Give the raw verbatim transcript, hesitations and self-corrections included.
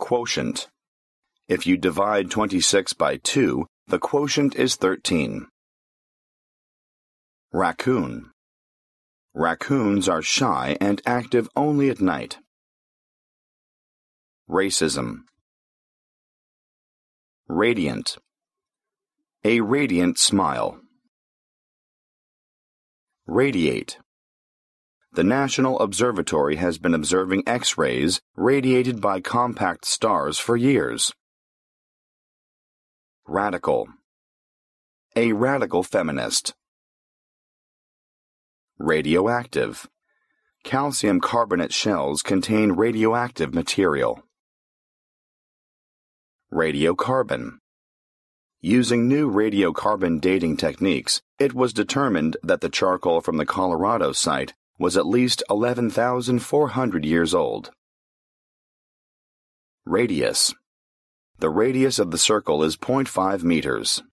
quotient. If you divide twenty-six by two, the quotient is thirteen. Raccoon. Raccoons are shy and active only at night. Racism. Radiant. A radiant smile. Radiate. The National Observatory has been observing X-rays radiated by compact stars for years. Radical. A radical feminist. Radioactive. Calcium carbonate shells contain radioactive material. Radiocarbon. Using new radiocarbon dating techniques, it was determined that the charcoal from the Colorado site was at least eleven thousand four hundred years old. Radius. The radius of the circle is zero point five meters.